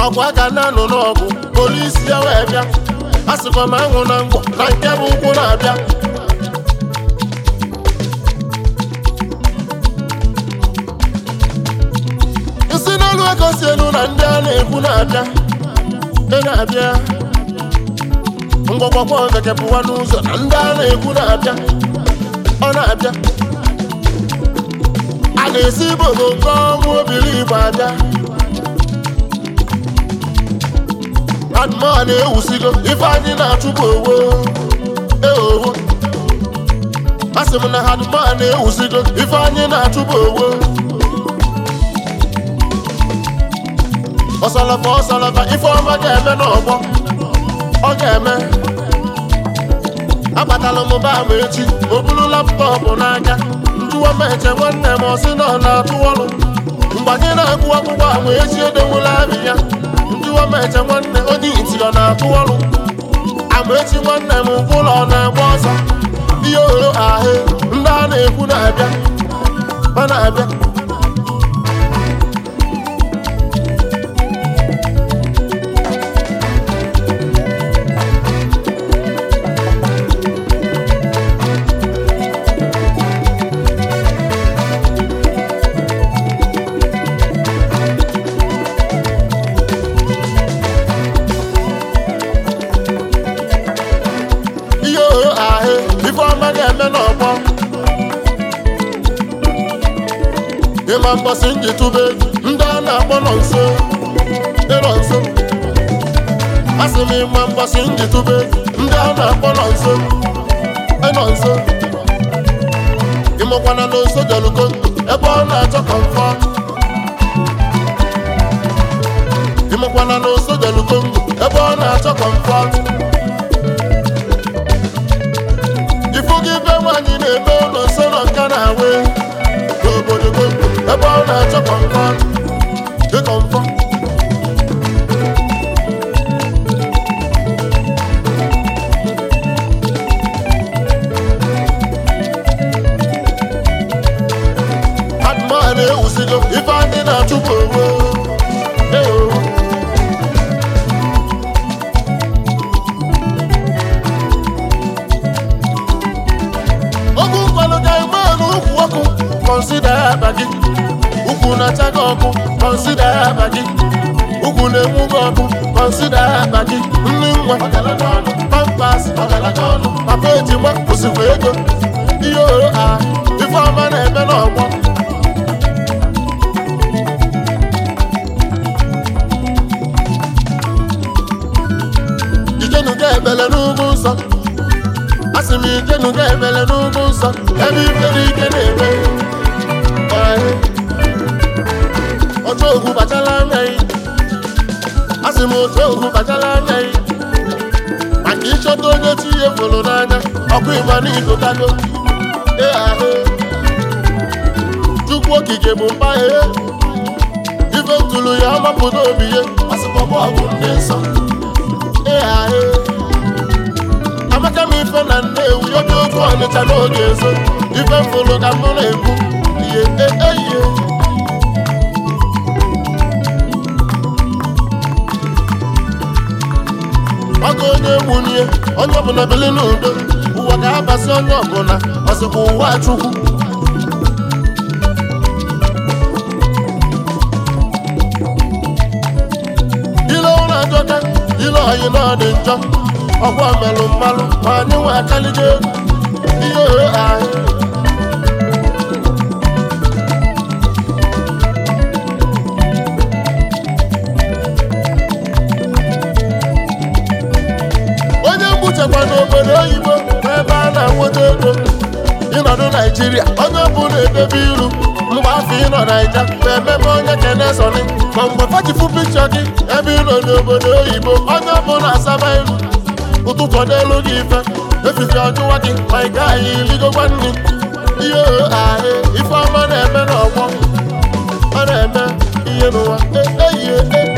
ọkwa ka na-anụ n'ọgụ polisi ya wee bịa asịkwa m anwụ na ngwọ na nke bụ ụkwụ na-abịa isi n'elu ego si elu na ndị a na-ekwu na-abịa na-abịa ngwọgwọkwa ọzọkepụwa n'ụzọ na ndị a na-ekwu na-abịa ọ na-abịa a na-esi ibodo nke ọmụ obiri Igbo abịa adụma na-ewusigo ife anyị na-achụpụ owo asị m na adụma na-ewusigo ife anyị na-achụpụ owo ọsalafa ife ọma ga-eme n'ọgbọ ọ ga-eme agbatala m ba m echi o buru laptọpụ n'aka njụwa m eche nwanne m ọsị na ọ na-atụ ọrụ mgbe anyị na-agụ akwụkwọ ahụ echi edewula abị ya njụwa m eche nwanne onye iti ọ na-atụ ọrụ amaechi nwanne m ụlọ ọ na-agba ọsọ ihe oro ahụ ndị a na-ekwu na-abịa ọ na-abịa ịma mbọsị njitube ndị a na-akpọ nọ nso ịnọ nso asị m ịma mbọsị njitube ndị a na-akpọ nọ nso ịnọ nso ịmụkwana na nso jelugo ebe ọ na-achọ kọmfọ ịmụkwana na nso jelugo ebe ọ na-achọ kọmfọ ifu gị be nwaanyị na-eme ụlọ nso nọ nka na-awe n'obodo ebe ọ na-achọ kọmfọ dị kọmfọ adụma na-ewusigo ife anyị na-achụpụ oge ụkwalụ ga-eme n'ukwu ọkụ kọnsida aba gị ukwu na-acha gị ọkụ kọnsida aba gị ukwu na-enwu gị ọkụ kọnsida aba gị nri nwa pampas papa ejima osikwa ego ihe oro a ife ọma na-eme n'ọgbọ ijenuga ebele n'ugwu nsọ asị m ijenuga ebele n'ugwu nsọ ebe ifere ike na-eme otu ogwu bachala anya yi asị m otu ogwu bachala anya yi maka ịchọta onye chi ihe fụrụ n'anya ọkụ ịgba n'igotago ahụ Chukwu okike bụ mpa ife ntụrụ ya ọmapụta obi ya asịkpọkpọ ọgwụ ndị nsọ ahụ amaka m ife na Nnewi oge otu Ọnịcha n'oge ezo ife mfụrụ ka mụ na-ekwu ihe ehihie ọkụ onye nwunye onye ọbụla bili n'udo ụwa ga-abasị onye ọbụla ọsịkwa ụwa Chukwu ile ụlọ ajọka ile ọyị na ọ dị njọ ọgwọ melụ mmalụ ma anyị nwe akaligo egwu ihe ahụ chekwa n'obodo oyibo ebe a na-enweta ego ịnọdụ Naijiria onye ọbụla edebe iru mgbe afọ ịnọ Naija ma ememe onye kenesoni ma mgbe fachifu pikchọ gị ebe ịnọ n'obodo oyibo onye ọbụla asaba iru ụtụtụ n'elu gị ife efife ọjụwa gị ma ị gaghị iligokwa nri ihe ahụ ife ọma na-eme n'ọgbọ ọ na-eme ihe n'ụwa ehihie